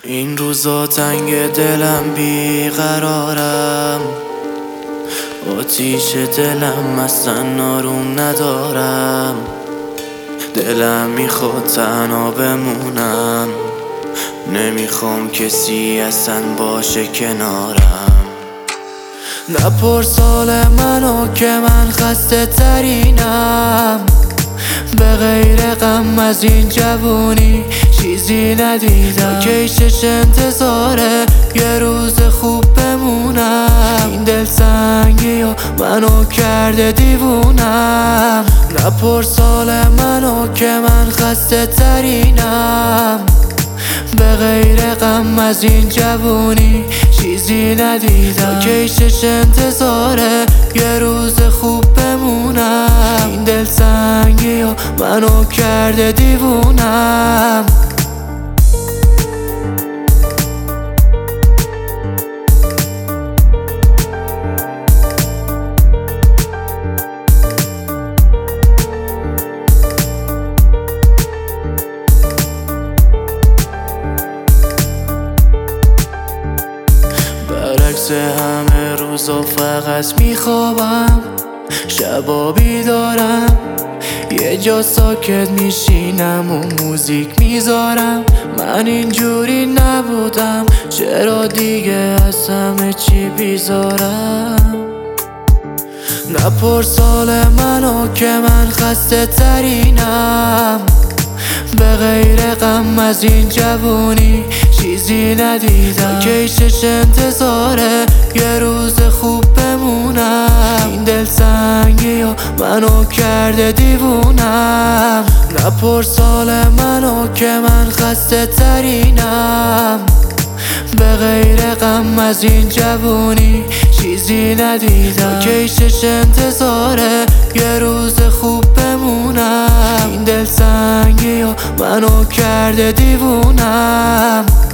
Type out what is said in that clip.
این روزا تنگ دلم بیقرارم، آتیش دلم اصلا آروم ندارم. دلم میخواد تنها بمونم، نمیخوام کسی اصلا باشه کنارم. نپرس حال منو که من خسته ترینم، به غیر غم از این جوونی چیزی ندیدم. کیشش انتظاره یه روز خوب بمونم، این دل سنگی و منو کرده دیوونم. نپرس حال منو که من خسته ترینم، به غیر غم از این جوونی چیزی ندیدم. کیشش انتظاره یه روز خوب بمونم، این دل سنگی و منو کرده دیوونم. برعکس همه روزا فقط میخوابم، شبا بیدارم، یه جا ساکت میشینم و موزیک میذارم. من اینجوری نبودم، چرا دیگه از همه چی بیزارم؟ نپرس حال منو که من خسته ترینم، به غیر غم از این جوونی چیزی ندیدم. کیشش انتظاره یه روز خوب بمونم، این دل سنگی و منو کرده دیوونم. نپرس حال منو که من خسته ترینم، به غیر غم از این جوونی چیزی ندیدم. کیشش انتظاره یه روز خوب بمونم، این دل سنگی و منو کرده دیوونم.